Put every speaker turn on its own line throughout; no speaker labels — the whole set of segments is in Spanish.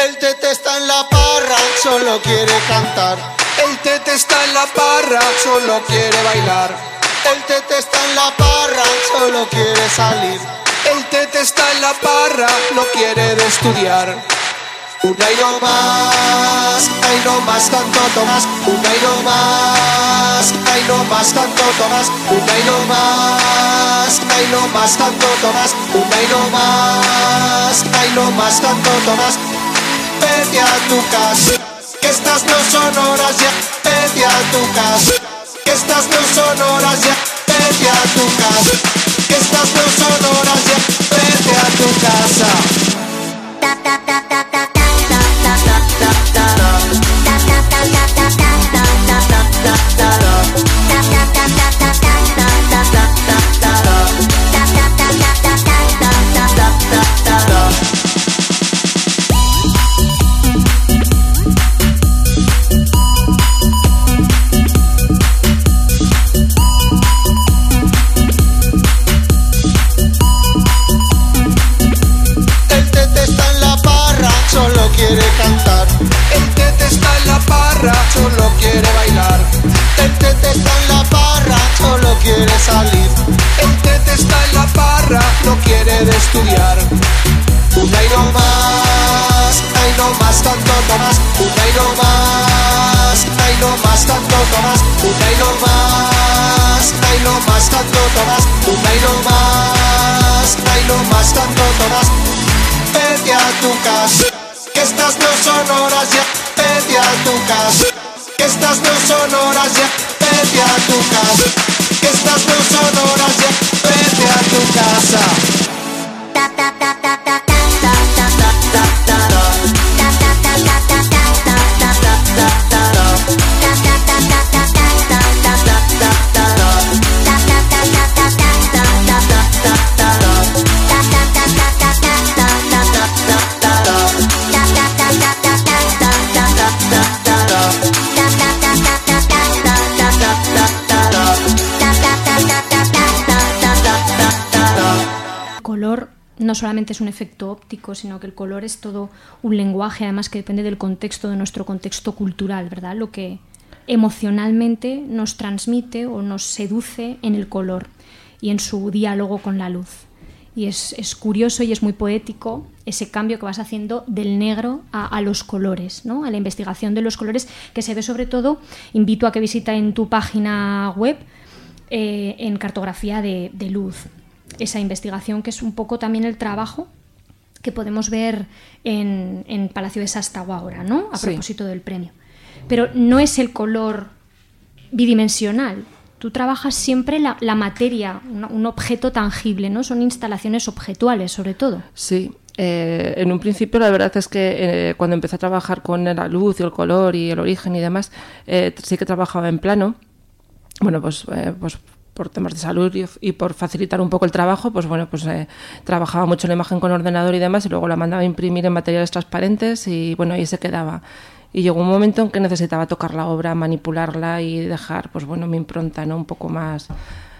El tete está en la parra, solo quiere cantar.
El tete está en la parra, solo quiere bailar.
El tete está en la parra, solo quiere salir.
El tete está en la parra, no quiere de estudiar.
Una y no más, ay no más canto Tomás. Una y no más, ay no más canto Tomás. Una y no más, ay no más canto Tomás. Una y no más, ay no más canto Tomás. Vete a tu casa, que estas no son horas ya. Vete a tu casa, que estas no son horas ya. Vete a tu casa, que estas no son horas ya. Vete a tu casa. Solo quiere cantar.
El tete está en la parra, solo quiere bailar.
El tete está en la parra, solo quiere salir.
El tete está en la parra, no quiere de estudiar.
Una y no más, ay no más canto Tomás. Una y no más, ay no más canto Tomás. Una y no más, ay no más canto Tomás. Una y no más, ay no más canto Tomás. Vete a tu casa, que estas no son horas ya. Vete a tu casa, que estas no son horas ya. Vete a tu casa, que estas no son horas ya. Vete a tu casa.
Color no solamente es un efecto óptico, sino que el color es todo un lenguaje, además que depende del contexto, de nuestro contexto cultural, ¿verdad? Lo que emocionalmente nos transmite o nos seduce en el color y en su diálogo con la luz. Y es curioso y es muy poético ese cambio que vas haciendo del negro a los colores, ¿no? A la investigación de los colores, que se ve sobre todo, invito a que visiten tu página web, en cartografía de luz. Esa investigación que es un poco también el trabajo que podemos ver en Palacio de Sástago ahora, ¿no? A propósito del premio. Pero no es el color bidimensional. Tú trabajas siempre la materia, un objeto tangible, ¿no? Son instalaciones objetuales, sobre todo.
Sí. En un principio la verdad es que cuando empecé a trabajar con la luz y el color y el origen y demás, sí que trabajaba en plano. Bueno, pues por temas de salud y por facilitar un poco el trabajo, trabajaba mucho la imagen con ordenador y demás, y luego la mandaba a imprimir en materiales transparentes y bueno, ahí se quedaba. Y llegó un momento en que necesitaba tocar la obra, manipularla y dejar mi impronta, ¿no? Un poco más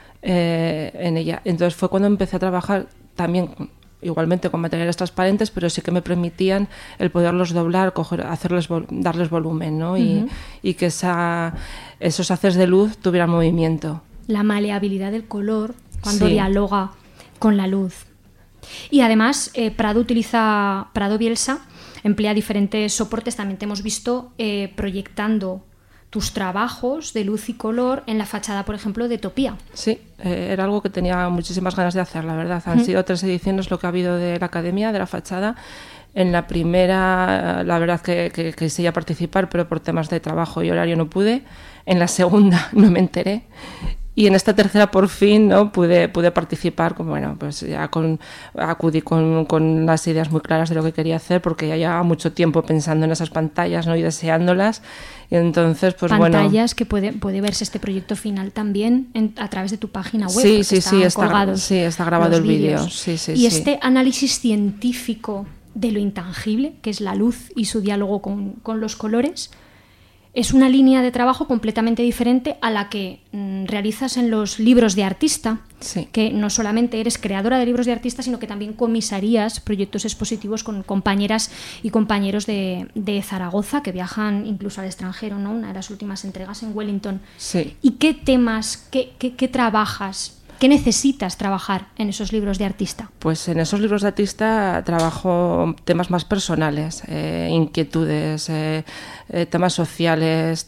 en ella. Entonces fue cuando empecé a trabajar también igualmente con materiales transparentes, pero sí que me permitían el poderlos doblar, darles volumen, ¿no?
Uh-huh.
Y que esos haces de luz tuvieran movimiento.
La maleabilidad del color cuando dialoga con la luz. Y además Prado Bielsa emplea diferentes soportes. También te hemos visto proyectando tus trabajos de luz y color en la fachada, por ejemplo, de Topía.
Sí, era algo que tenía muchísimas ganas de hacer, la verdad. Han sido 3 ediciones lo que ha habido de la Academia, de la fachada. En la primera, la verdad que quería participar, pero por temas de trabajo y horario no pude. En la segunda no me enteré. Y en esta tercera por fin, ¿no? pude participar, ya acudí con las ideas muy claras de lo que quería hacer, porque ya llevaba mucho tiempo pensando en esas pantallas, ¿no? Y deseándolas. Y entonces,
pantallas que puede verse este proyecto final también a través de tu página web.
Está grabado el vídeo.
Y este análisis científico de lo intangible, que es la luz y su diálogo con los colores, es una línea de trabajo completamente diferente a la que realizas en los libros de artista,
sí.
que no solamente eres creadora de libros de artista, sino que también comisarías proyectos expositivos con compañeras y compañeros de Zaragoza, que viajan incluso al extranjero, ¿no? Una de las últimas entregas en Wellington.
Sí.
¿Y qué temas, qué trabajas? ¿Qué necesitas trabajar en esos libros de artista?
Pues en esos libros de artista trabajo temas más personales, inquietudes, temas sociales.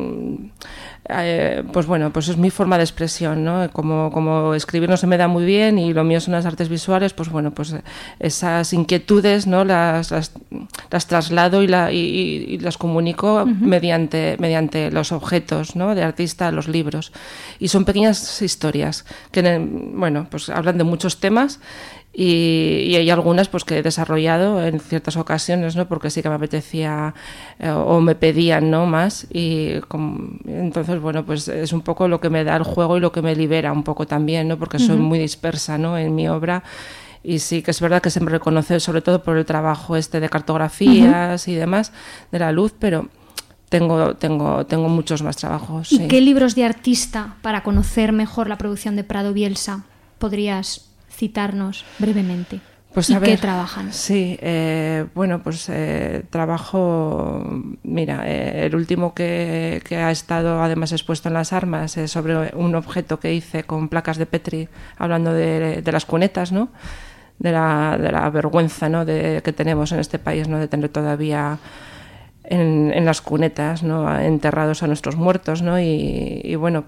Pues bueno, pues es mi forma de expresión, ¿no? Como escribir no se me da muy bien y lo mío son las artes visuales, pues bueno, pues esas inquietudes, ¿no? Las traslado y las comunico mediante los objetos, ¿no? De artista, los libros. Y son pequeñas historias que, bueno, pues hablan de muchos temas. Y hay algunas pues que he desarrollado en ciertas ocasiones, ¿no? Porque sí que me apetecía o me pedían, ¿no? Más entonces bueno, pues es un poco lo que me da el juego y lo que me libera un poco también, ¿no? Porque soy muy dispersa, ¿no? En mi obra. Y sí que es verdad que se me reconoce sobre todo por el trabajo de cartografías y demás de la luz, pero tengo muchos más trabajos.
¿Y
sí.
qué libros de artista, para conocer mejor la producción de Prado Bielsa, podrías citarnos brevemente?
Pues
¿Y
a ver,
qué trabajan?
Sí, bueno, pues trabajo, mira, el último que ha estado además expuesto en las armas es sobre un objeto que hice con placas de Petri, hablando de las cunetas, ¿no? De la vergüenza, ¿no? Que tenemos en este país, ¿no? De tener todavía en las cunetas, ¿no? Enterrados a nuestros muertos, ¿no? Y bueno,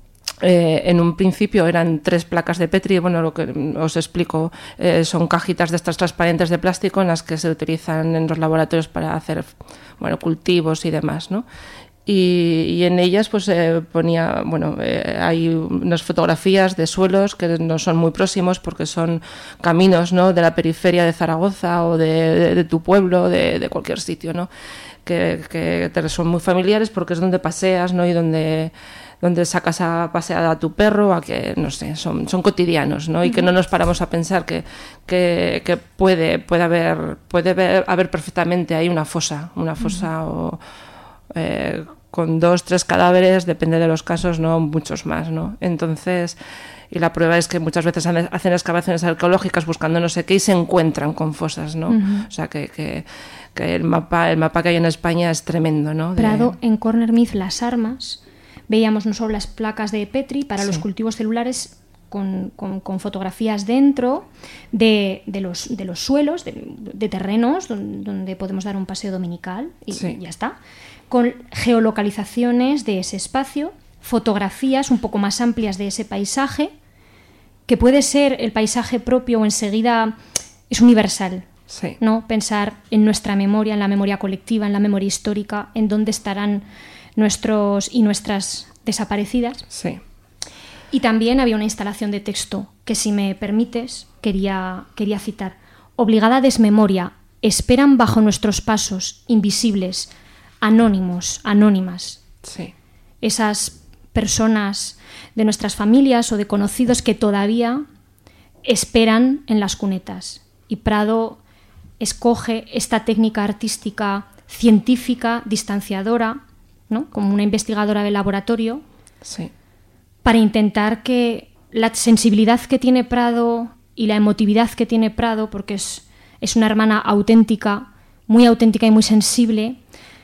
en un principio eran 3 placas de Petri. Bueno, lo que os explico, son cajitas de estas transparentes de plástico en las que se utilizan en los laboratorios para hacer, bueno, cultivos y demás, ¿no? Y en ellas pues ponía, bueno, hay unas fotografías de suelos que no son muy próximos porque son caminos, ¿no? De la periferia de Zaragoza o de tu pueblo, de cualquier sitio, ¿no? Que te son muy familiares porque es donde paseas, ¿no? Y donde sacas a pasear a tu perro, a que, no sé, son cotidianos, ¿no? Y que no nos paramos a pensar que puede haber perfectamente ahí una fosa o con 2, 3 cadáveres, depende de los casos, no muchos más, ¿no? Entonces, y la prueba es que muchas veces hacen excavaciones arqueológicas buscando no sé qué y se encuentran con fosas, ¿no? O sea que el mapa que hay en España es tremendo, ¿no?
Prado, en Corner Myth, Las Armas, veíamos no solo las placas de Petri para los cultivos celulares con fotografías dentro de los suelos, de terrenos donde podemos dar un paseo dominical y ya está, con geolocalizaciones de ese espacio, fotografías un poco más amplias de ese paisaje, que puede ser el paisaje propio o enseguida es universal.
Sí.
¿No? Pensar en nuestra memoria, en la memoria colectiva, en la memoria histórica, en dónde estarán nuestros y nuestras desaparecidas.
Sí.
Y también había una instalación de texto que, si me permites, quería citar. Obligada desmemoria, esperan bajo nuestros pasos, invisibles, anónimos, anónimas.
Sí.
Esas personas de nuestras familias o de conocidos que todavía esperan en las cunetas. Y Prado escoge esta técnica artística científica, distanciadora, ¿no? Como una investigadora de laboratorio,
sí,
para intentar que la sensibilidad que tiene Prado y la emotividad que tiene Prado, porque es una hermana auténtica, muy auténtica y muy sensible,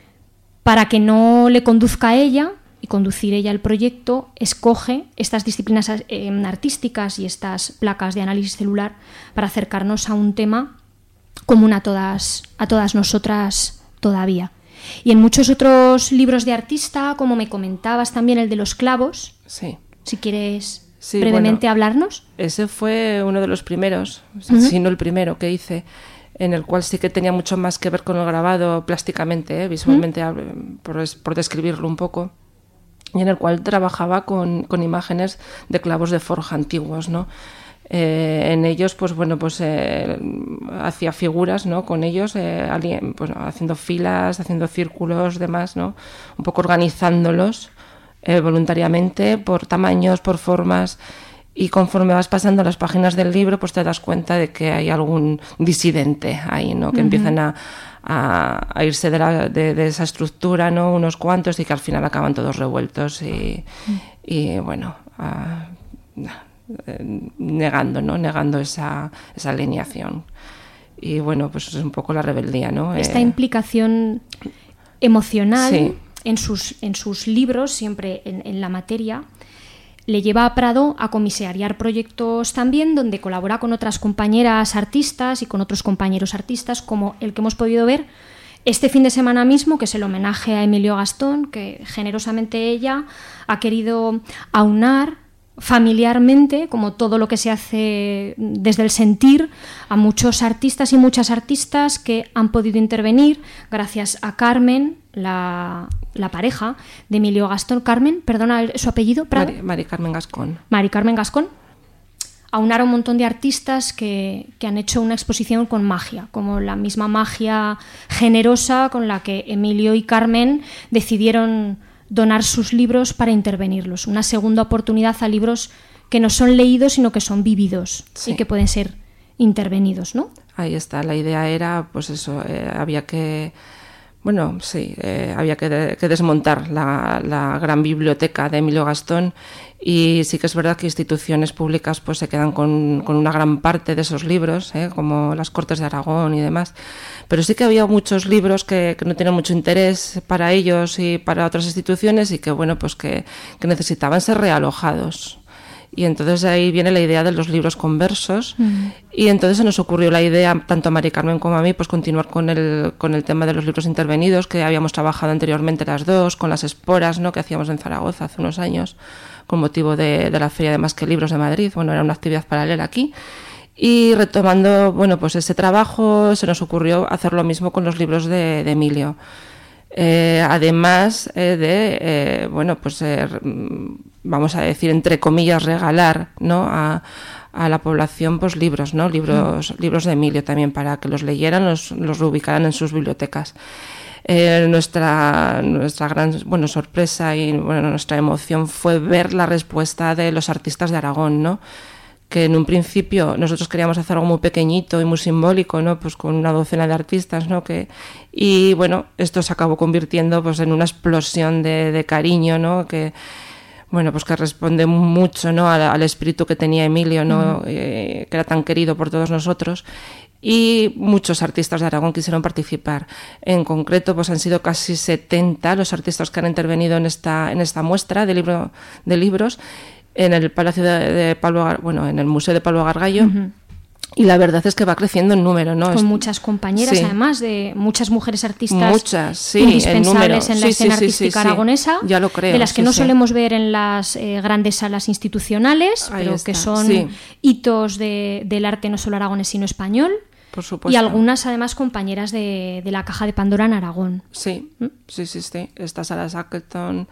para que no le conduzca a ella y conducir ella el proyecto, escoge estas disciplinas artísticas y estas placas de análisis celular para acercarnos a un tema común a todas nosotras todavía. Y en muchos otros libros de artista, como me comentabas también el de los clavos,
sí,
si quieres brevemente hablarnos.
Ese fue uno de los primeros, si no el primero que hice, en el cual sí que tenía mucho más que ver con el grabado plásticamente, visualmente, por describirlo un poco, y en el cual trabajaba con imágenes de clavos de forja antiguos, ¿no? En ellos, pues bueno, pues hacía figuras, ¿no? Con ellos, pues, haciendo filas, haciendo círculos, demás, ¿no? Un poco organizándolos voluntariamente por tamaños, por formas. y conforme vas pasando las páginas del libro, pues te das cuenta de que hay algún disidente ahí, ¿no? Que empiezan a irse de esa estructura, ¿no? Unos cuantos, y que al final acaban todos revueltos y bueno, negando esa alineación. Y bueno, pues es un poco la rebeldía, ¿no?
Esta implicación emocional,
sí,
en sus libros, siempre en la materia, le lleva a Prado a comisariar proyectos también, donde colabora con otras compañeras artistas y con otros compañeros artistas, como el que hemos podido ver este fin de semana mismo, que es el homenaje a Emilio Gastón, que generosamente ella ha querido aunar familiarmente, como todo lo que se hace desde el sentir, a muchos artistas y muchas artistas que han podido intervenir gracias a Carmen, la pareja de Emilio Gastón. Carmen, perdona su apellido, Prado.
Mari Carmen Gascón.
Mari Carmen Gascón. Aunar a un montón de artistas que han hecho una exposición con magia, como la misma magia generosa con la que Emilio y Carmen decidieron donar sus libros para intervenirlos. Una segunda oportunidad a libros que no son leídos, sino que son vividos, sí, y que pueden ser intervenidos, ¿no?
Ahí está. La idea era, pues eso, había que desmontar la gran biblioteca de Emilio Gastón, y sí que es verdad que instituciones públicas pues se quedan con una gran parte de esos libros, como las Cortes de Aragón y demás, pero sí que había muchos libros que no tenían mucho interés para ellos y para otras instituciones, y que bueno, pues que necesitaban ser realojados. Y entonces ahí viene la idea de los libros conversos, y entonces se nos ocurrió la idea, tanto a Mari Carmen como a mí, pues continuar con el tema de los libros intervenidos, que habíamos trabajado anteriormente las dos, con las esporas, ¿no?, que hacíamos en Zaragoza hace unos años, con motivo de la Feria de Más que Libros de Madrid. Bueno, era una actividad paralela aquí. Y retomando, bueno, pues ese trabajo, se nos ocurrió hacer lo mismo con los libros de Emilio. Además vamos a decir, entre comillas, regalar, ¿no?, a la población pues libros, ¿no?, libros de Emilio también, para que los leyeran, los reubicaran en sus bibliotecas. Nuestra gran sorpresa y nuestra emoción fue ver la respuesta de los artistas de Aragón, ¿no?, que en un principio nosotros queríamos hacer algo muy pequeñito y muy simbólico, ¿no?, pues con una docena de artistas, ¿no?, y bueno, esto se acabó convirtiendo pues en una explosión de cariño, ¿no?, que bueno, pues que responde mucho, ¿no?, al espíritu que tenía Emilio, ¿no?, que era tan querido por todos nosotros. Y muchos artistas de Aragón quisieron participar. En concreto, pues han sido casi 70 los artistas que han intervenido en esta muestra de libros en el Palacio en el Museo de Pablo Gargallo. Y la verdad es que va creciendo en número, ¿no?
Con muchas compañeras, sí, además de muchas mujeres artistas,
sí,
indispensables en la escena artística aragonesa,
ya lo creo,
de las que no solemos ver en las grandes salas institucionales, pero que son hitos del arte no solo aragonés sino español.
Por supuesto.
Y algunas además compañeras de la Caja de Pandora en Aragón.
Sí. Está Sara Shackleton,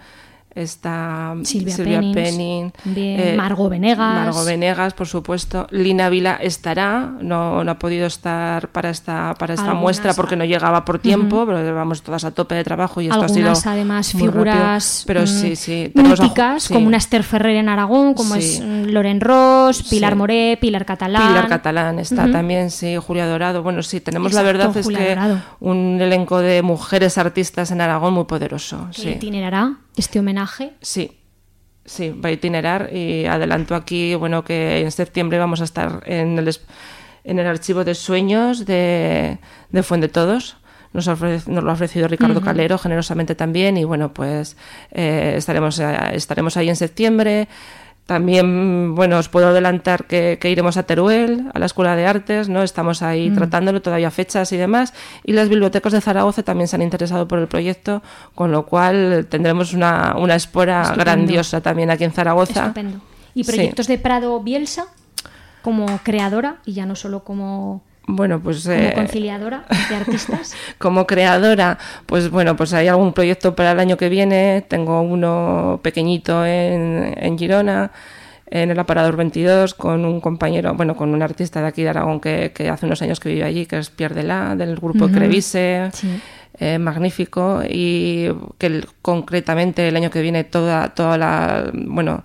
está
Silvia
Penning,
Margot Venegas,
por supuesto. Lina Vila estará, no ha podido estar para esta muestra porque no llegaba por tiempo, pero vamos todas a tope de trabajo y esto
algunas,
ha sido
además figuras
pero
míticas, como una Esther Ferrer en Aragón, como es Loren Ross, Pilar Moré, Pilar Catalán
está también, sí, Julia Dorado. Bueno, sí, tenemos, la verdad es que un elenco de mujeres artistas en Aragón muy poderoso.
¿Qué itinerará este homenaje?
Sí, va a itinerar, y adelanto aquí, bueno, que en septiembre vamos a estar en el archivo de sueños de Fuendetodos. Nos lo ha ofrecido Ricardo Calero generosamente también, y bueno, pues estaremos ahí en septiembre. También, bueno, os puedo adelantar que iremos a Teruel, a la Escuela de Artes, ¿no? Estamos ahí tratándolo, todavía fechas y demás, y las bibliotecas de Zaragoza también se han interesado por el proyecto, con lo cual tendremos una espora grandiosa también aquí en Zaragoza.
Estupendo. ¿Y proyectos de Prado Bielsa como creadora, y ya no solo como conciliadora de artistas?
Como creadora, pues bueno, pues hay algún proyecto para el año que viene. Tengo uno pequeñito en Girona, en el Aparador 22, con un compañero, con un artista de aquí de Aragón que hace unos años que vive allí, que es Pierre Delà, del grupo Crevise. Sí. Magnífico, y que concretamente el año que viene toda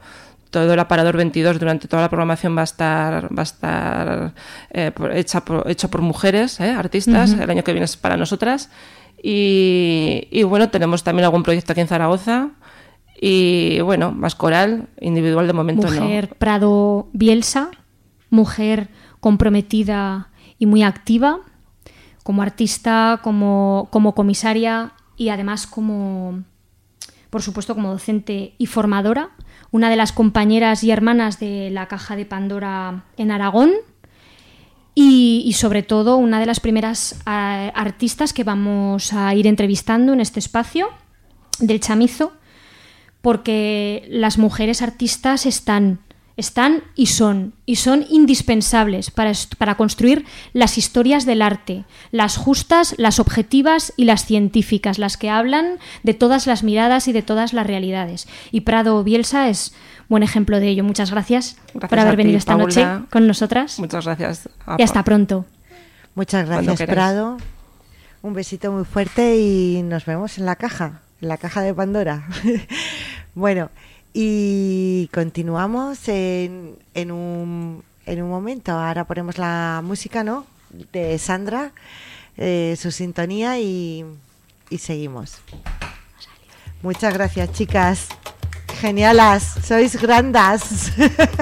todo el aparador 22 durante toda la programación va a estar hecho por mujeres, artistas. El año que viene es para nosotras. Y bueno, tenemos también algún proyecto aquí en Zaragoza. Y bueno, más coral, individual de momento no.
Mujer Prado Bielsa, mujer comprometida y muy activa, como artista, como comisaria y además como, por supuesto, como docente y formadora. Una de las compañeras y hermanas de la Caja de Pandora en Aragón y sobre todo una de las primeras artistas que vamos a ir entrevistando en este espacio del Chamizo, porque las mujeres artistas están y son indispensables para construir las historias del arte, las justas, las objetivas y las científicas, las que hablan de todas las miradas y de todas las realidades. Y Prado Bielsa es buen ejemplo de ello. Muchas gracias por haber venido esta noche con nosotras.
Muchas gracias.
Y hasta pronto.
Muchas gracias, Prado. Un besito muy fuerte y nos vemos en la caja de Pandora. Bueno, y continuamos en un momento. Ahora ponemos la música, ¿no?, de Sandra, su sintonía y seguimos. Muchas gracias, chicas. Genialas, sois grandas.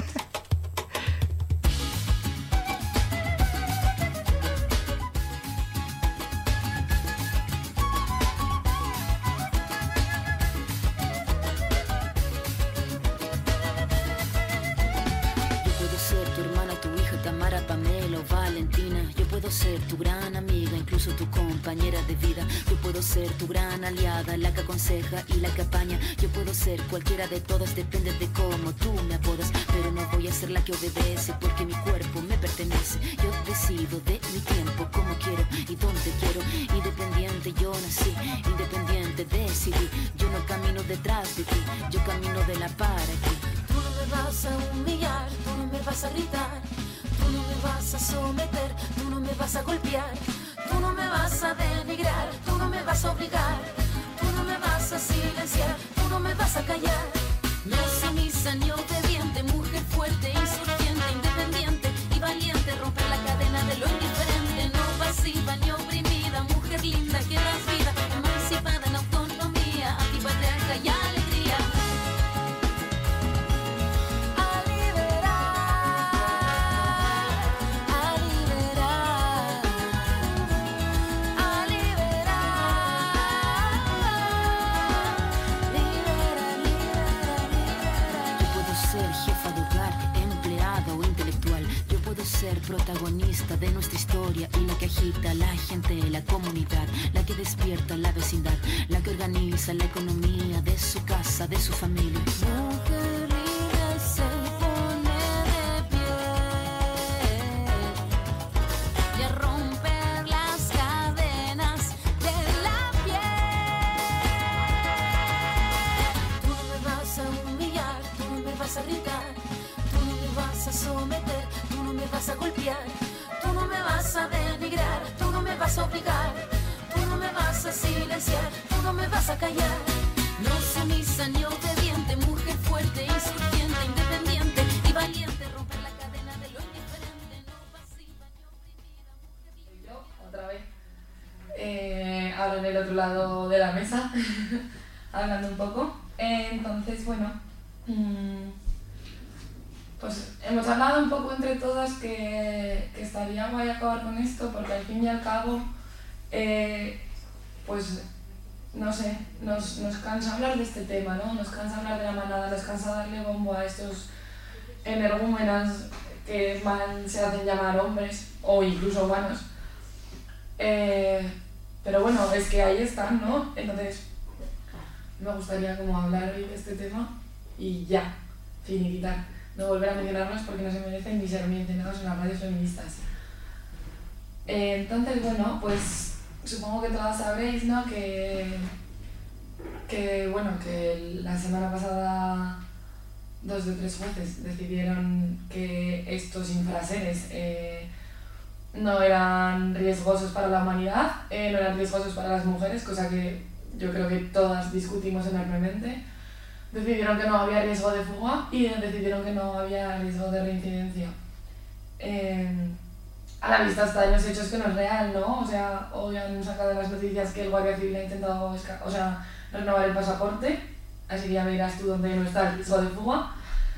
La que aconseja y la que apaña. Yo puedo ser cualquiera de todas, depende de cómo tú me apodas. Pero no voy a ser la que obedece, porque mi cuerpo me pertenece. Yo decido de mi tiempo, como quiero y donde quiero. Independiente yo nací, independiente decidí. Yo no camino detrás de ti, yo camino de la para ti. Tú no me vas a humillar, tú no me vas a gritar, tú no me vas a someter, tú no me vas a golpear, tú no me vas a denigrar, tú no me vas a obligar, tú no me vas a silenciar, tú no me vas a callar. No sumisa ni obediente, mujer fuerte, insurgente, independiente y valiente, romper la cadena de lo indiferente, no pasiva ni oprimida, mujer linda que das vida, emancipada en autonomía, antipatriarca y alegría. Ser protagonista de nuestra historia y la que agita a la gente, la comunidad, la que despierta la vecindad, la que organiza la economía de su casa, de su familia. Mujer libre se pone de pie y a romper las cadenas de la piel. Tú no me vas a humillar, tú no me vas a gritar, tú no me vas a someter, tú no me vas a golpear, tú no me vas a denigrar, tú no me vas a obligar, tú no me vas a silenciar, tú no me vas a callar. No sumisa ni obediente, mujer fuerte, insurgente, independiente y valiente, romper la cadena de lo indiferente, no pasiva ni oprimida, mujer libre.
Yo, otra vez, ahora en el otro lado de la mesa, hablando un poco. Entonces, bueno, pues hemos hablado un poco entre todas que estaría guay acabar con esto, porque al fin y al cabo, pues no sé, nos cansa hablar de este tema, ¿no? Nos cansa hablar de la manada, nos cansa darle bombo a estos energúmenas que se hacen llamar hombres o incluso humanos. Pero bueno, es que ahí están, ¿no? Entonces me gustaría como hablar hoy de este tema y ya, finiquitar. No volver a mencionarlos porque no se merecen ni ser mencionados en las radios feministas. Entonces, bueno, pues supongo que todas sabréis, ¿no?, que la semana pasada 2 de 3 jueces decidieron que estos infraseres no eran riesgosos para la humanidad, no eran riesgosos para las mujeres, cosa que yo creo que todas discutimos enormemente. decidieron que no había riesgo de fuga y decidieron que no había riesgo de reincidencia. A la vista está en los hechos que no es real, ¿no? O sea, hoy han sacado las noticias que el Guardia Civil ha intentado renovar el pasaporte, así que ya verás tú dónde no está el riesgo de fuga.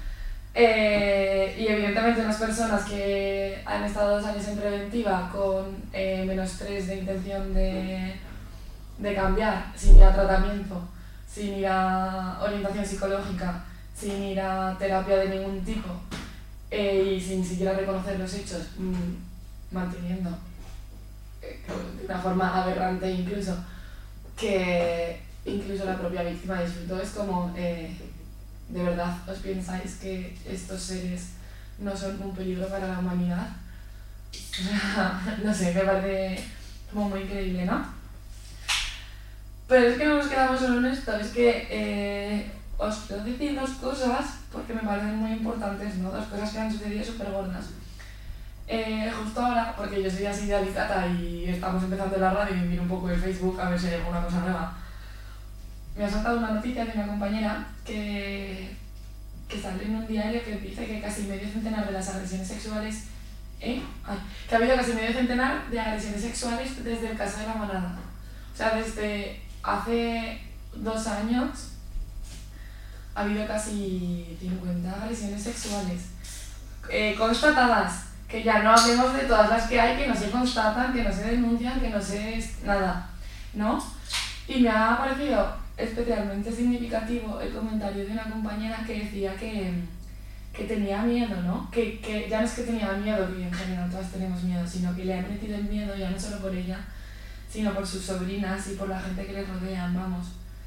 Y evidentemente unas personas que han estado 2 años en preventiva con -3 de intención de cambiar, sin ir a tratamiento, sin ir a orientación psicológica, sin ir a terapia de ningún tipo y sin siquiera reconocer los hechos, manteniendo de una forma aberrante incluso que incluso la propia víctima disfrutó. Es como, ¿de verdad os pensáis que estos seres no son un peligro para la humanidad? O sea, no sé, me parece como muy increíble, ¿no? Pero es que no nos quedamos solo en esto, es que os quiero decir 2 cosas porque me parecen muy importantes, ¿no? 2 cosas que han sucedido súper gordas. Justo ahora, porque yo soy así de Alicata y estamos empezando la radio y miro un poco el Facebook a ver si hay alguna cosa nueva, me ha saltado una noticia de una compañera que sale en un diario que dice que casi medio centenar de las agresiones sexuales, que ha habido casi medio centenar de agresiones sexuales desde el caso de La Manada. O sea, desde hace 2 años ha habido casi 50 agresiones sexuales constatadas, que ya no hablemos de todas las que hay que no se constatan, que no se denuncian, que no se nada, ¿no? Y me ha parecido especialmente significativo el comentario de una compañera que decía que tenía miedo, ¿no? Que ya no es que tenía miedo, que en general todas tenemos miedo, sino que le han metido el miedo ya no solo por ella, sino por sus sobrinas y por la gente que le rodean, vamos.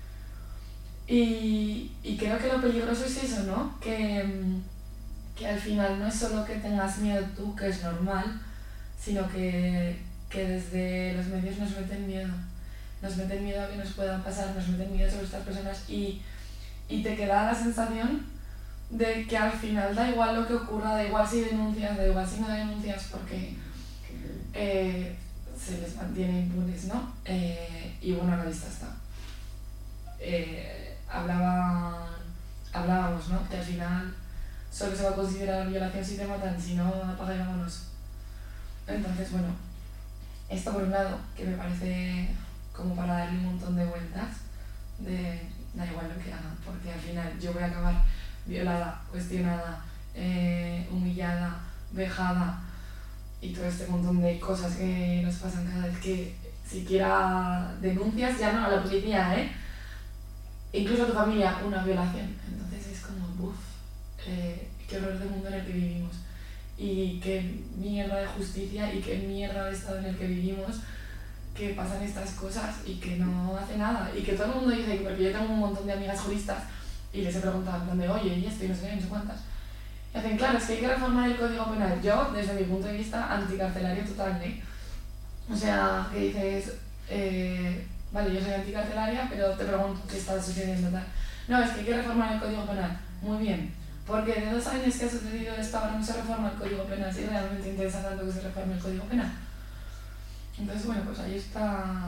Y creo que lo peligroso es eso, ¿no? Que al final no es solo que tengas miedo tú, que es normal, sino que desde los medios nos meten miedo. Nos meten miedo a que nos puedan pasar, nos meten miedo sobre estas personas y te queda la sensación de que al final da igual lo que ocurra, da igual si denuncias, da igual si no denuncias, porque se les mantiene impunes, ¿no? Y bueno, a la vista está. Hablábamos, ¿no? Que al final solo se va a considerar violación si te matan, si no, apaga y vámonos. Entonces, bueno, esto por un lado, que me parece como para darle un montón de vueltas, da igual lo que hagan, porque al final yo voy a acabar violada, cuestionada, humillada, vejada y todo este montón de cosas que nos pasan cada vez que siquiera denuncias, ya no a la policía, incluso a tu familia, una violación. Entonces es como, uff, qué horror de mundo en el que vivimos y qué mierda de justicia y qué mierda de estado en el que vivimos, que pasan estas cosas y que no hace nada y que todo el mundo dice, porque yo tengo un montón de amigas juristas y les he preguntado en plan de, oye, y esto y no sé qué, no sé cuántas, y hacen, claro, es que hay que reformar el Código Penal. Yo, desde mi punto de vista, anticarcelario total, o sea, que dices, vale, yo soy anticarcelaria, pero te pregunto qué está sucediendo tal. No, es que hay que reformar el Código Penal. Muy bien, porque de 2 años que ha sucedido esto ahora no se reforma el Código Penal, si realmente interesa tanto que se reforme el Código Penal. Entonces, bueno, pues ahí está.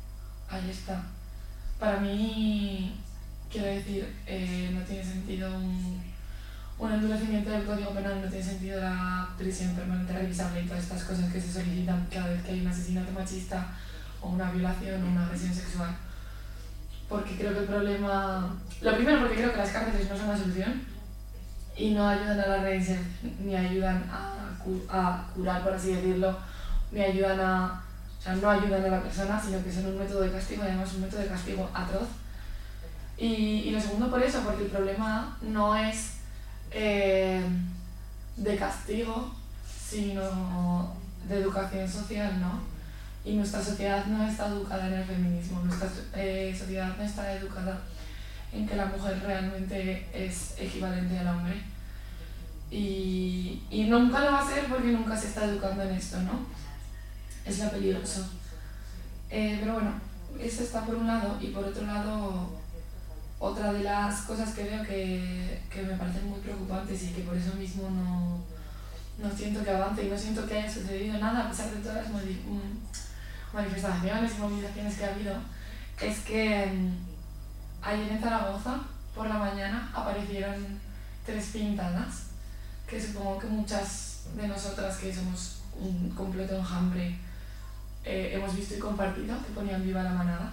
Para mí, quiero decir, no tiene sentido un endurecimiento del Código Penal, no tiene sentido la prisión permanente revisable y todas estas cosas que se solicitan cada vez que hay un asesinato machista o una violación o una agresión sexual. Porque creo que el problema... Lo primero, porque creo que las cárceles no son la solución y no ayudan a la reinserción, ni ayudan a curar, por así decirlo, ni ayudan a... O sea, no ayudan a la persona, sino que son un método de castigo, y además un método de castigo atroz. Y lo segundo por eso, porque el problema no es de castigo, sino de educación social, ¿no? Y nuestra sociedad no está educada en el feminismo, nuestra sociedad no está educada en que la mujer realmente es equivalente al hombre. Y nunca lo va a ser porque nunca se está educando en esto, ¿no? Es lo peligroso. Pero bueno, eso está por un lado, y por otro lado, otra de las cosas que veo que me parecen muy preocupantes y que por eso mismo no siento que avance y no siento que haya sucedido nada a pesar de todas las manifestaciones y movilizaciones que ha habido, es que ayer en Zaragoza por la mañana aparecieron 3 pintadas, que supongo que muchas de nosotras que somos un completo enjambre hemos visto y compartido, que ponían viva la manada.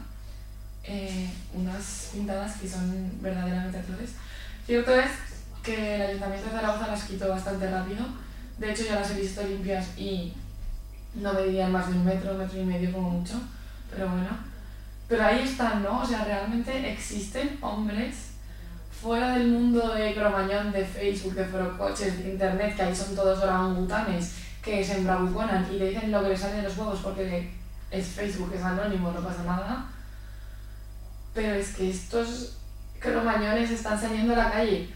Unas pintadas que son verdaderamente atroces. Cierto es que el Ayuntamiento de Zaragoza las quitó bastante rápido. De hecho, ya las he visto limpias y no medían más de 1 metro, 1,5 metros como mucho. Pero bueno. Pero ahí están, ¿no? O sea, realmente existen hombres fuera del mundo de Cromañón, de Facebook, de Forocoches, de Internet, que ahí son todos orangutanes, que se embravuconan y le dicen lo que les sale de los huevos porque es Facebook, es anónimo, no pasa nada. Pero es que estos cromañones están saliendo a la calle,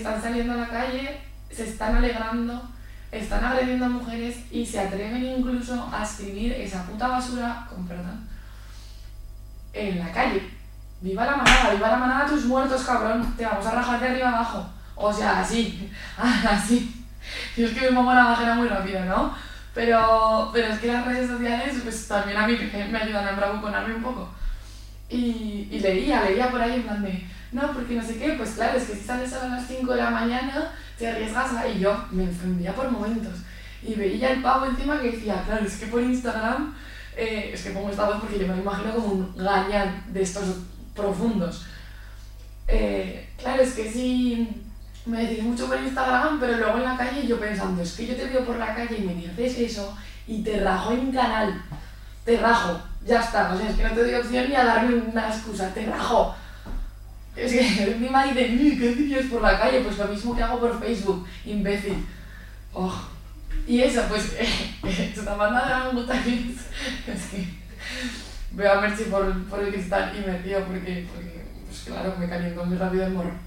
se están alegrando, están agrediendo a mujeres y se atreven incluso a escribir esa puta basura, con perdón, en la calle. ¡Viva la manada, tus muertos, cabrón! Te vamos a rajar de arriba abajo. O sea, así. Yo es que me pongo la bajera muy rápido, ¿no? Pero es que las redes sociales pues también a mí me ayudan a embravuconarme un poco. Y leía por ahí en plan de, no, porque no sé qué, pues claro, es que si sales a las 5 de la mañana te arriesgas a... Y yo me encendía por momentos. Y veía el pavo encima que decía, claro, es que por Instagram, es que pongo esta voz porque yo me lo imagino como un gañán de estos profundos. Claro, es que sí, me decís mucho por Instagram, pero luego en la calle yo pensando, es que yo te veo por la calle y me dices eso y te rajo en canal, te rajo, ya está, o sea, es que no te doy opción ni a darme una excusa, te rajo. Es que encima dicen, ¿qué dices por la calle? Pues lo mismo que hago por Facebook, imbécil. Oh. Y eso, pues, esta banda de orangutanes, es que veo a Merchi por el cristal y me río porque pues claro, me caliento muy rápido el morro.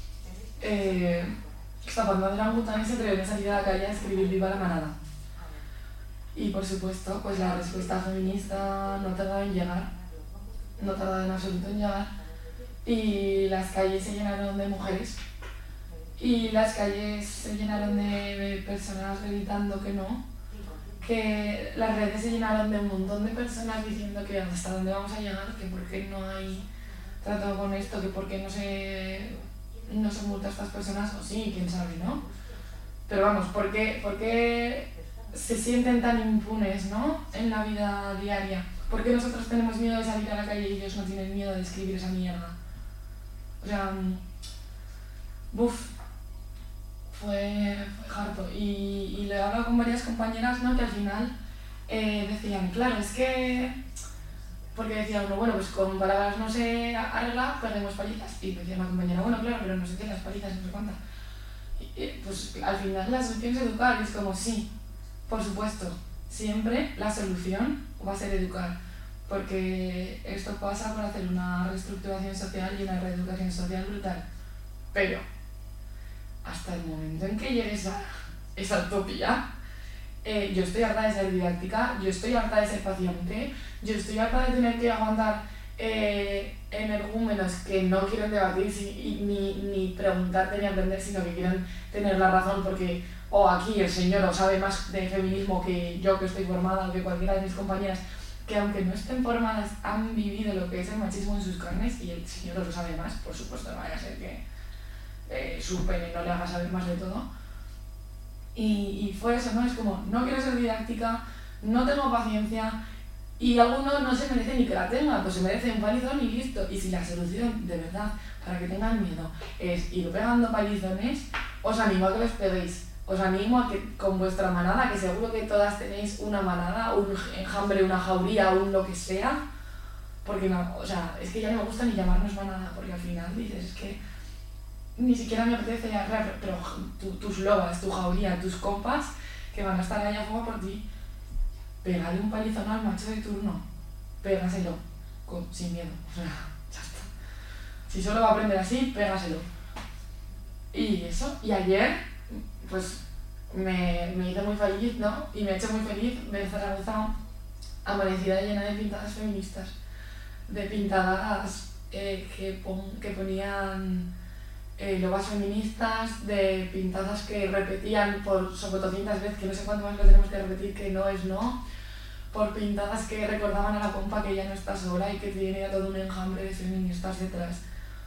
Esta banda de orangutanes se atreven a salir a la calle a escribir viva la manada. Y por supuesto, pues la respuesta feminista no tarda en llegar, no tarda en absoluto en llegar, y las calles se llenaron de mujeres, y las calles se llenaron de personas gritando que no, que las redes se llenaron de un montón de personas diciendo que hasta dónde vamos a llegar, que por qué no hay trato con esto, que por qué no se multa a estas personas, o sí, quién sabe, ¿no? Pero vamos, ¿por qué se sienten tan impunes, ¿no? En la vida diaria? ¿Por qué nosotros tenemos miedo de salir a la calle y ellos no tienen miedo de escribir esa mierda? O sea, fue harto. Y le he hablado con varias compañeras, ¿no? Que al final decían, claro, es que... Porque decía uno, bueno, pues con palabras no se arregla, peguemos palizas. Y decía una compañera, bueno, claro, pero no sé qué, las palizas, no sé cuántas. Pues al final la solución es educar, y es como, sí, por supuesto, siempre la solución va a ser educar. Porque esto pasa por hacer una reestructuración social y una reeducación social brutal. Pero, hasta el momento en que llegues a esa utopía, yo estoy harta de ser didáctica, yo estoy harta de ser paciente, yo estoy harta de tener que aguantar energúmenos que no quieren debatir ni preguntarte ni aprender, sino que quieren tener la razón porque aquí el señor sabe más de feminismo que yo, que estoy formada, o que cualquiera de mis compañeras, que aunque no estén formadas han vivido lo que es el machismo en sus carnes, y el señor lo sabe más, por supuesto, no vaya a ser que su pene no le haga saber más de todo. Y fue eso, ¿no? Es como, no quiero ser didáctica, no tengo paciencia, y algunos no se merecen ni que la tengan, pues se merecen un palizón y listo. Y si la solución, de verdad, para que tengan miedo, es ir pegando palizones, os animo a que los peguéis. Os animo a que con vuestra manada, que seguro que todas tenéis una manada, un enjambre, una jauría, un lo que sea, porque no, o sea, es que ya no me gusta ni llamarnos manada, porque al final dices, es que ni siquiera me apetece, pero tus lobas, tu jauría, tus compas, que van a estar allá a fuego por ti, pégale un palizón al macho de turno, pégaselo, sin miedo, o sea, ya está. Si solo va a aprender así, pégaselo. Y eso, y ayer, pues me hizo muy feliz, ¿no? Y me ha hecho muy feliz ver Zaragoza amanecida llena de pintadas feministas, de pintadas que ponían lobas feministas, de pintadas que repetían por sobre 200 veces, que no sé cuánto más lo tenemos que repetir, que no es no, por pintadas que recordaban a la compa que ya no está sola y que tiene a todo un enjambre de feministas detrás.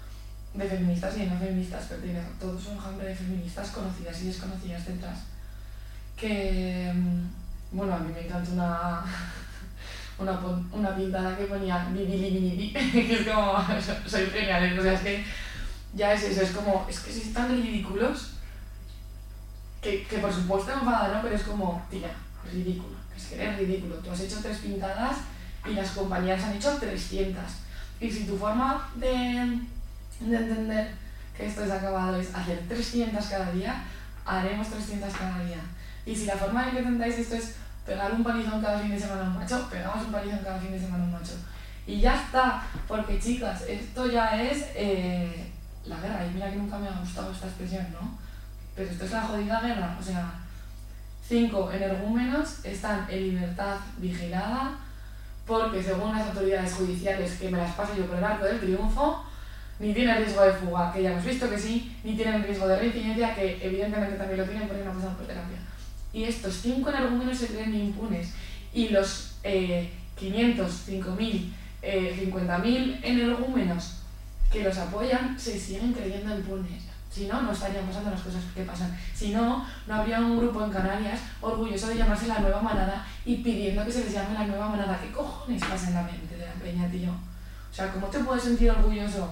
de feministas y de no feministas, pero tiene todo un enjambre de feministas conocidas y desconocidas detrás. Que, bueno, a mí me encanta una pintada que ponía Bibilibinibi, que es como, soy genial, o sea, es que ya es eso, es como, es que sois tan ridículos que por supuesto me enfada, ¿no? Pero es como, tía, ridículo, es que eres ridículo, tú has hecho 3 pintadas y las compañeras han hecho 300, y si tu forma de entender que esto es acabado es hacer 300 cada día, haremos 300 cada día. Y si la forma de que entendáis esto es pegar un palizón cada fin de semana a un macho, pegamos un palizón cada fin de semana a un macho. Y ya está, porque chicas, esto ya es la guerra. Y mira que nunca me ha gustado esta expresión, ¿no? Pero esto es la jodida guerra. O sea, 5 energúmenos están en libertad vigilada porque según las autoridades judiciales, que me las paso yo por el arco del triunfo, ni tienen riesgo de fuga, que ya hemos visto que sí, ni tienen riesgo de reincidencia, que evidentemente también lo tienen porque no han pasado por terapia. Y estos 5 energúmenos se creen impunes. Y los 500, 5.000, 50.000 energúmenos que los apoyan se siguen creyendo impunes. Si no, no estarían pasando las cosas que pasan. Si no, no habría un grupo en Canarias orgulloso de llamarse la nueva manada y pidiendo que se les llame la nueva manada. ¿Qué cojones pasa en la mente de la peña, tío? O sea, ¿cómo te puedes sentir orgulloso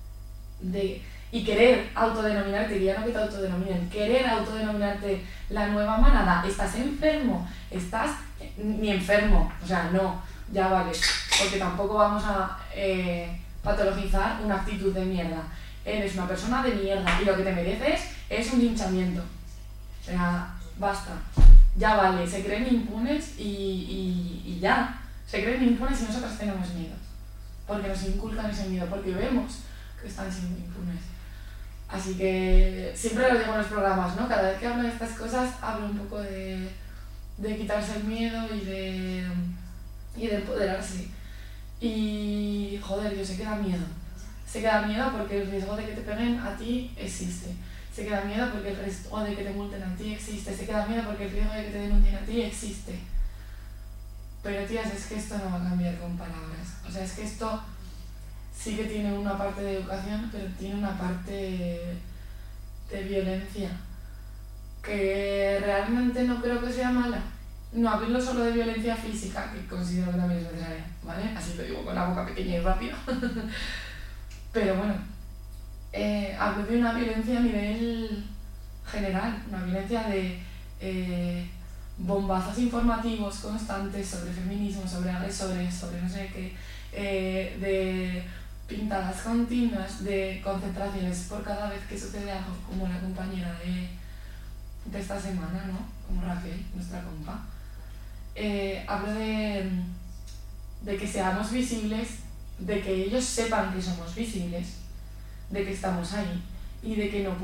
y querer autodenominarte, y ya no que te autodenominen, querer autodenominarte la nueva manada? Estás enfermo, estás ni enfermo, o sea, no, ya vale, porque tampoco vamos a patologizar una actitud de mierda. Eres una persona de mierda y lo que te mereces es un linchamiento. O sea, basta, ya vale, se creen impunes y ya, se creen impunes y nosotros tenemos miedo, porque nos inculcan ese miedo, porque vemos que están siendo impunes. Así que siempre lo digo en los programas, ¿no? Cada vez que hablo de estas cosas hablo un poco de quitarse el miedo y de empoderarse. Y joder, yo sé que da miedo. Se queda miedo porque el riesgo de que te peguen a ti existe. Se queda miedo porque el riesgo de que te multen a ti existe. Se queda miedo porque el riesgo de que te denuncien a ti existe. Pero tías, es que esto no va a cambiar con palabras. O sea, es que esto sí que tiene una parte de educación, pero tiene una parte de violencia que realmente no creo que sea mala. No hablo solo de violencia física, que considero que también es necesaria, ¿vale? Así lo digo con la boca pequeña y rápido. Pero bueno, hablo de una violencia a nivel general, una violencia de bombazos informativos constantes sobre feminismo, sobre agresores, sobre no sé qué, de pintadas continuas, de concentraciones por cada vez que sucede algo, como la compañera de esta semana, ¿no? Como Raquel, nuestra compa. Hablo de que seamos visibles, de que ellos sepan que somos visibles, de que estamos ahí y de que no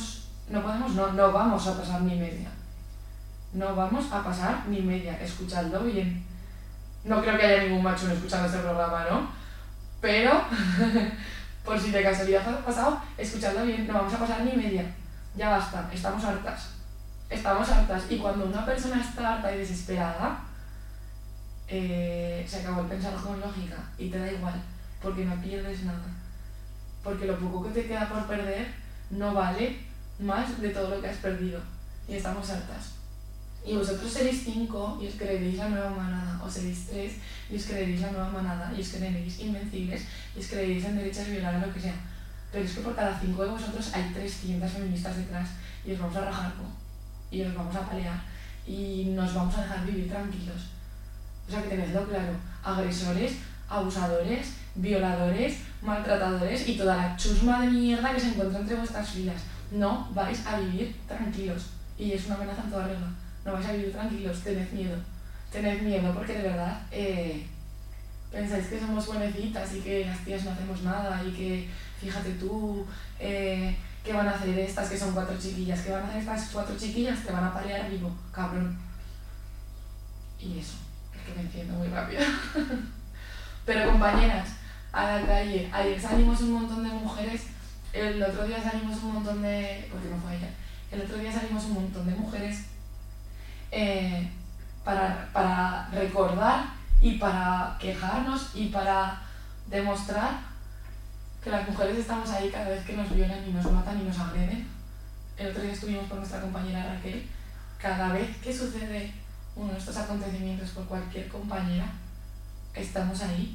vamos a pasar ni media. No vamos a pasar ni media, escuchadlo bien. No creo que haya ningún macho escuchando este programa, ¿no? Pero, por si de casualidad ha pasado, escuchadlo bien, no vamos a pasar ni media. Ya basta, estamos hartas. Estamos hartas. Y cuando una persona está harta y desesperada, se acabó el pensar con lógica y te da igual, porque no pierdes nada. Porque lo poco que te queda por perder no vale más de todo lo que has perdido. Y estamos hartas. Y vosotros seréis 5 y os creeréis la nueva manada, o seréis 3 y os creeréis la nueva manada, y os creeréis invencibles, y os creeréis en derecho a violar a lo que sea. Pero es que por cada 5 de vosotros hay 300 feministas detrás, y os vamos a rajar, y os vamos a palear, y nos vamos a dejar vivir tranquilos. O sea, que tenedlo claro, agresores, abusadores, violadores, maltratadores y toda la chusma de mierda que se encuentra entre vuestras filas. No vais a vivir tranquilos, y es una amenaza en toda regla. No vais a vivir tranquilos, tened miedo porque de verdad pensáis que somos buenecitas y que las tías no hacemos nada y que, fíjate tú, ¿qué van a hacer estas que son 4 chiquillas? ¿Qué van a hacer estas 4 chiquillas? Te van a palear vivo, cabrón. Y eso, es que me enciendo muy rápido. Pero compañeras, a la calle, ayer salimos un montón de mujeres, el otro día salimos un montón de... porque no fue ayer, el otro día salimos un montón de mujeres para recordar y para quejarnos y para demostrar que las mujeres estamos ahí cada vez que nos violan y nos matan y nos agreden. El otro día estuvimos con nuestra compañera Raquel. Cada vez que sucede uno de estos acontecimientos por cualquier compañera, estamos ahí.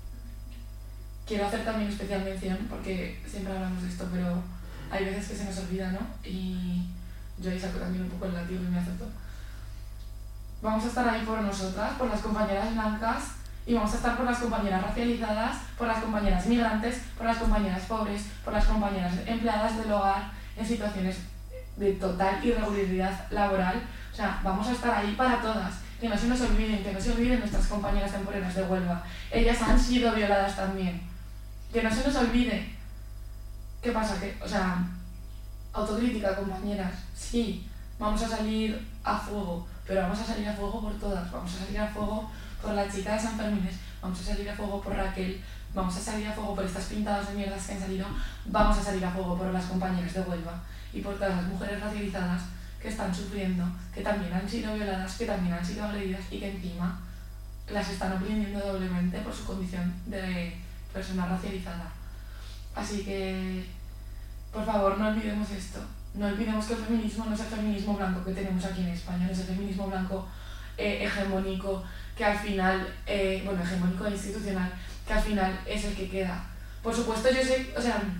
Quiero hacer también especial mención, porque siempre hablamos de esto, pero hay veces que se nos olvida, ¿no? Y yo ahí saco también un poco el látigo y me acepto. Vamos a estar ahí por nosotras, por las compañeras blancas, y vamos a estar por las compañeras racializadas, por las compañeras migrantes, por las compañeras pobres, por las compañeras empleadas del hogar en situaciones de total irregularidad laboral. O sea, vamos a estar ahí para todas. Que no se nos olviden, que no se olviden nuestras compañeras temporeras de Huelva. Ellas han sido violadas también. Que no se nos olvide. ¿Qué pasa? O sea, autocrítica, compañeras. Sí, vamos a salir a fuego, pero vamos a salir a fuego por todas. Vamos a salir a fuego por la chica de San Fermines, vamos a salir a fuego por Raquel, vamos a salir a fuego por estas pintadas de mierdas que han salido, vamos a salir a fuego por las compañeras de Huelva y por todas las mujeres racializadas que están sufriendo, que también han sido violadas, que también han sido agredidas y que encima las están oprimiendo doblemente por su condición de persona racializada. Así que, por favor, no olvidemos esto. No olvidemos que el feminismo no es el feminismo blanco que tenemos aquí en España, no es el feminismo blanco hegemónico, que al final, hegemónico e institucional, que al final es el que queda. Por supuesto, yo sé,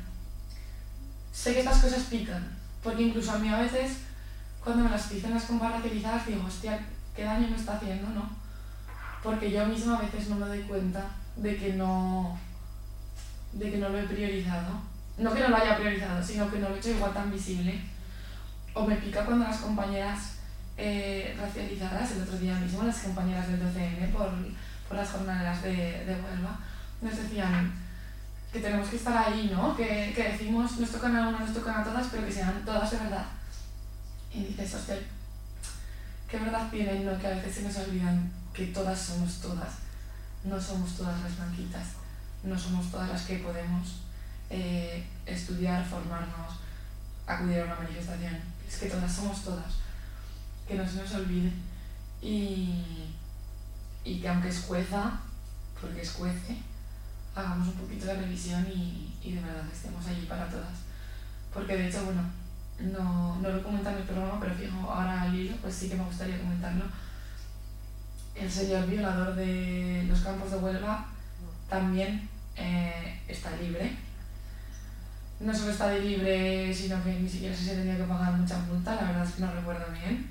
sé que estas cosas pican, porque incluso a mí a veces, cuando me las dicen las compas racializadas, digo, hostia, qué daño me está haciendo, ¿no? Porque yo misma a veces no me doy cuenta de que no lo he priorizado. No que no lo haya priorizado, sino que no lo he hecho igual tan visible. O me pica cuando las compañeras racializadas, el otro día mismo, las compañeras del 12N por las jornadas de Huelva, nos decían que tenemos que estar ahí, ¿no? Que decimos, nos tocan a una, nos tocan a todas, pero que sean todas de verdad. Y dices, hostia, ¿qué verdad tienen, no? Que a veces se nos olvidan que todas somos todas. No somos todas las blanquitas, no somos todas las que podemos estudiar, formarnos, acudir a una manifestación. Es que todas somos todas. Que no se nos olvide. Y que aunque escueza, porque escuece, hagamos un poquito de revisión y de verdad estemos allí para todas. Porque de hecho, bueno, no lo comento en el programa, pero fijo, ahora al hilo, pues sí que me gustaría comentarlo. El señor violador de los campos de Huelva también está libre. No solo está de libre, sino que ni siquiera se tenía que pagar mucha multa, la verdad es que no recuerdo bien.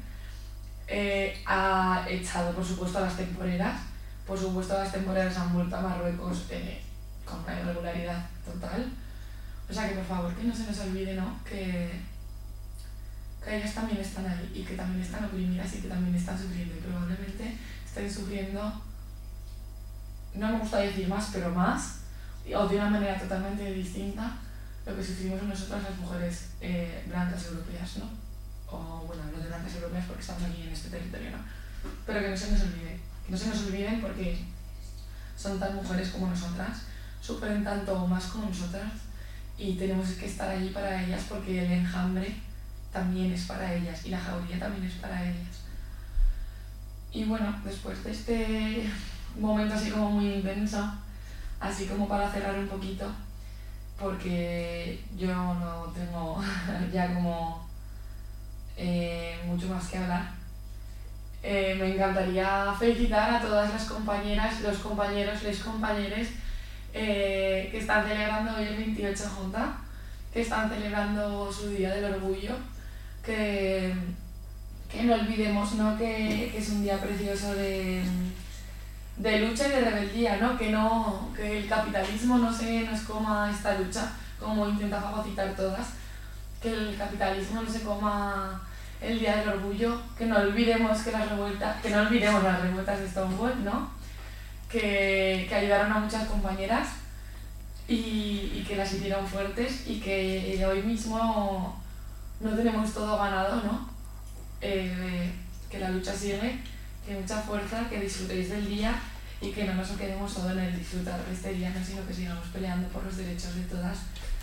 Ha echado, por supuesto, a las temporeras. Por supuesto, las temporeras han vuelto a Marruecos con una irregularidad total. O sea que, por favor, que no se nos olvide, ¿no? Que ellas también están ahí y que también están oprimidas y que también están sufriendo. Y probablemente estén sufriendo, no me gusta decir más, pero más, o de una manera totalmente distinta, lo que sufrimos nosotras las mujeres blancas europeas, ¿no? O bueno, no de blancas europeas porque estamos aquí en este territorio, ¿no? Pero que no se nos olvide, que no se nos olviden porque son tan mujeres como nosotras, sufren tanto o más como nosotras y tenemos que estar allí para ellas porque el enjambre también es para ellas y la jauría también es para ellas. Y bueno, después de este momento así como muy intenso, así como para cerrar un poquito, porque yo no tengo ya como mucho más que hablar, me encantaría felicitar a todas las compañeras, los compañeros, les compañeres que están celebrando hoy el 28J, que están celebrando su Día del Orgullo, que no olvidemos, ¿no? que es un día precioso de lucha y de rebeldía, ¿no? Que el capitalismo no nos coma esta lucha, como intenta fagocitar todas, que el capitalismo no se coma el Día del Orgullo, que no olvidemos las revueltas de Stonewall, ¿no? Que ayudaron a muchas compañeras y que las hicieron fuertes y que hoy mismo no tenemos todo ganado, ¿no? Que la lucha sigue, que mucha fuerza, que disfrutéis del día y que no nos quedemos solo en el disfrutar de este día, ¿no? Sino que sigamos peleando por los derechos de todas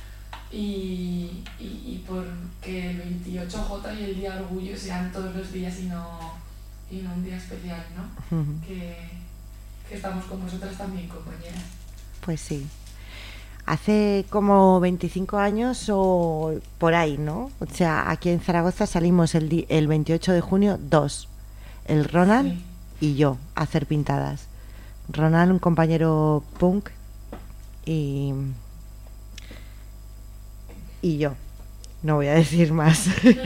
y por que el 28J y el Día del Orgullo sean todos los días y no un día especial, ¿no? Que estamos con vosotras también, compañeras.
Pues sí. hace como 25 años o por ahí, ¿no? O sea, aquí en Zaragoza salimos el 28 de junio 2, el Ronald y yo, a hacer pintadas. Ronald, un compañero punk, y yo. No voy a decir más.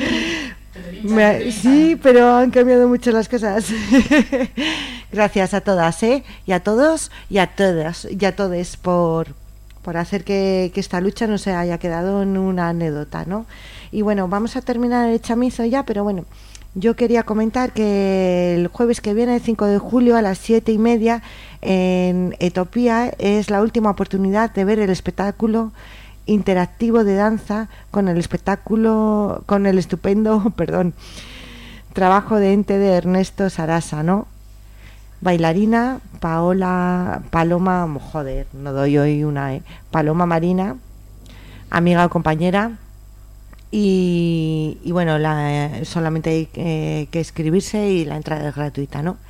Sí, pero han cambiado mucho las cosas. Gracias a todas, y a todos y a todas y a todes por hacer que esta lucha no se haya quedado en una anécdota, ¿no? Y bueno, vamos a terminar el chamizo ya, pero bueno, yo quería comentar que el jueves que viene, el 5 de julio, a las 7:30, en Etopía, es la última oportunidad de ver el espectáculo interactivo de danza con el estupendo trabajo de ente de Ernesto Sarasa, ¿no? Bailarina Paloma Marina, amiga o compañera, y bueno, solamente hay que inscribirse y la entrada es gratuita, ¿no?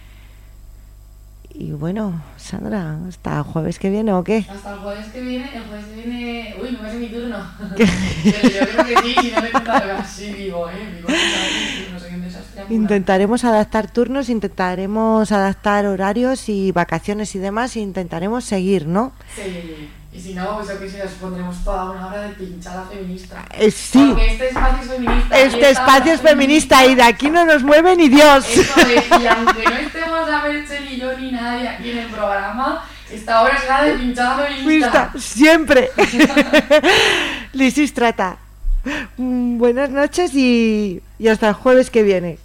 Y bueno, Sandra, ¿hasta el jueves que viene o qué?
Hasta el jueves que viene, uy, no va a ser mi turno. Pero yo creo que sí, si no me toca así, digo, no sé qué desastre.
Intentaremos adaptar turnos, intentaremos adaptar horarios y vacaciones y demás, e intentaremos seguir, ¿no?
Sí, y si no, pues yo que sé, os pondremos toda una hora de pinchada feminista.
Sí.
Porque este espacio es feminista.
Este espacio es feminista y de aquí no nos mueve ni Dios.
Eso es, y aunque no estemos la Merche ni yo ni nadie aquí en el programa, esta hora es la de pinchada feminista.
Siempre. Lisístrata. Buenas noches y hasta el jueves que viene.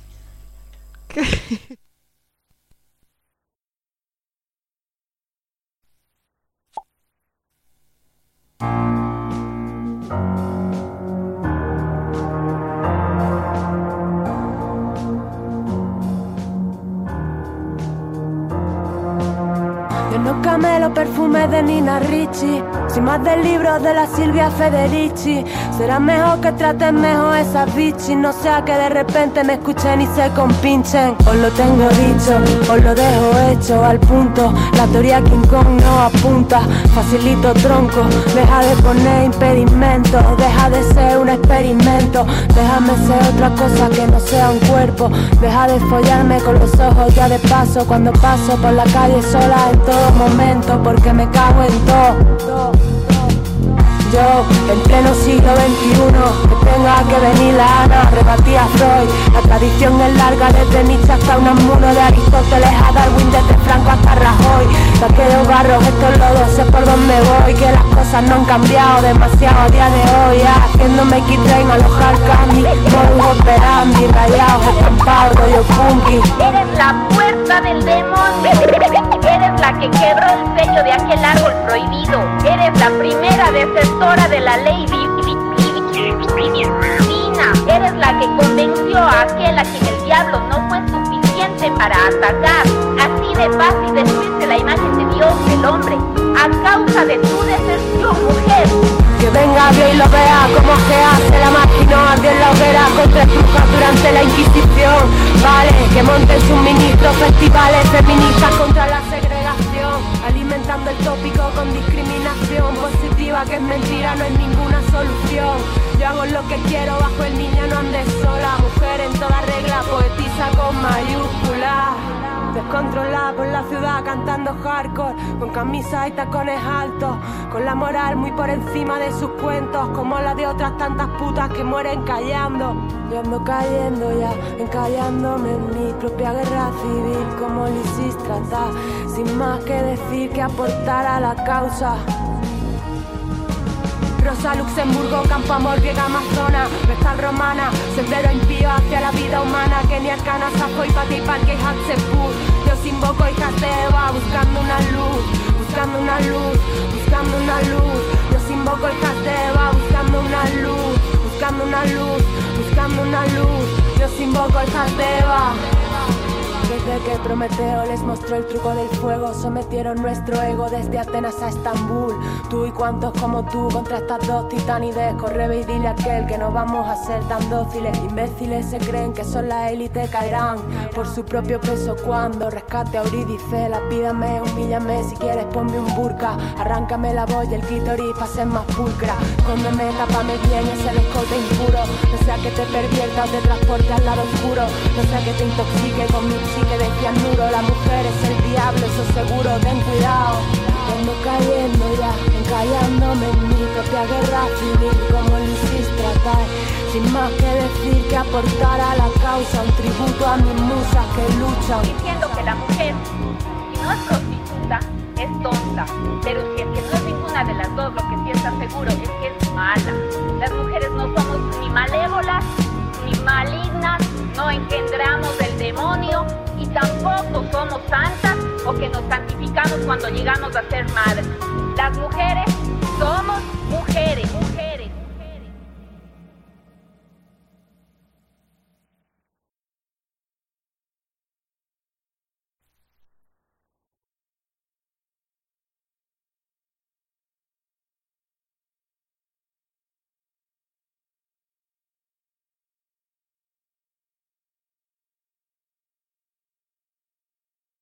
Yo no camelo perfumes de Nina Ricci, sin más del libro de la Silvia Federici. Será mejor que traten mejor esas bichis, no sea que de repente me escuchen y se compinchen. Os lo tengo dicho, os lo dejo hecho al punto. La teoría King Kong no apunta, facilito tronco. Deja de poner impedimentos, deja de ser un experimento. Déjame ser otra cosa que no sea un cuerpo. Deja de follarme con los ojos ya de paso, cuando paso por la calle sola en todo momento, porque me cago en todo. Yo, en pleno siglo XXI, que tenga que venir la Ana, rebatí a Freud. La tradición es larga, desde Nietzsche hasta Unamuno, de Aristóteles a Darwin, desde Franco hasta Rajoy. De aquellos barros, estos lodos, sé por dónde voy, que las cosas no han cambiado demasiado a día de hoy. Haciéndome X-Train, alojar Candy, modus operandi, rayados, estampados, rollo punky.
Eres la puerta del demonio, eres la que quebró el sello de aquel árbol prohibido, eres la primera desertora de la ley divina, eres la que convenció a aquel a quien el diablo no fue suficiente para atacar. Así de fácil destruirse la imagen de Dios y el hombre a causa de tu deserción, mujer.
Que venga Dios y lo vea como se hace la máquina, ardió en la hoguera contra brujas durante la Inquisición. Vale, que monten sus ministros, festivales feministas contra la segregación, alimentando el tópico con discriminación positiva, que es mentira, no es ninguna solución. Yo hago lo que quiero bajo el niño, no andes sola. Mujer en toda regla, poetisa con mayúsculas. Descontrolada por la ciudad cantando hardcore, con camisas y tacones altos, con la moral muy por encima de sus cuentos, como la de otras tantas putas que mueren callando. Yo ando cayendo ya, encallándome en mi propia guerra civil, como Lisístrata, sin más que decir que aportar a la causa. Rosa Luxemburgo, Campo Amor, Griega Amazona, Vestal Romana, sendero impío hacia la vida humana, Kenia, Arcana, Safo y Pati, Parque y Hatshepsut. Yo invoco hijas de Eva, buscando una luz, buscando una luz, buscando una luz. Yo invoco hijas de Eva, buscando una luz, buscando una luz, buscando una luz. Yo invoco hijas de Eva. Que Desde que Prometeo les mostró el truco del fuego, sometieron nuestro ego desde Atenas a Estambul. Tú y cuantos como tú contra estas dos titanides. Corre ve y dile a aquel que no vamos a ser tan dóciles. Imbéciles se creen que son la élite, caerán por su propio peso cuando rescate a Eurídice. Lapídame, humíllame, si quieres ponme un burka. Arráncame la voz y el clítoris pa' ser más pulcra. Cóndeme, tápame bien ese descote impuro. No sea que te pervierta o te transporte al lado oscuro. No sea que te intoxique con mi psique de cianuro. La mujer es el diablo, eso seguro, ten cuidado. Ando cayendo ya, encallándome en mi propia guerra civil. Como lo hiciste tratar, sin más que decir que aportar a la causa. Un tributo a mis musas que luchan.
Diciendo que la mujer, si no es prostituta, es tonta. Pero si es que no es ninguna de las dos, lo que sí está seguro es que es mala. Las mujeres no somos ni malévolas, ni malignas, no engendramos del demonio y tampoco somos santas o que nos santificamos cuando llegamos a ser madres. Las mujeres somos mujeres.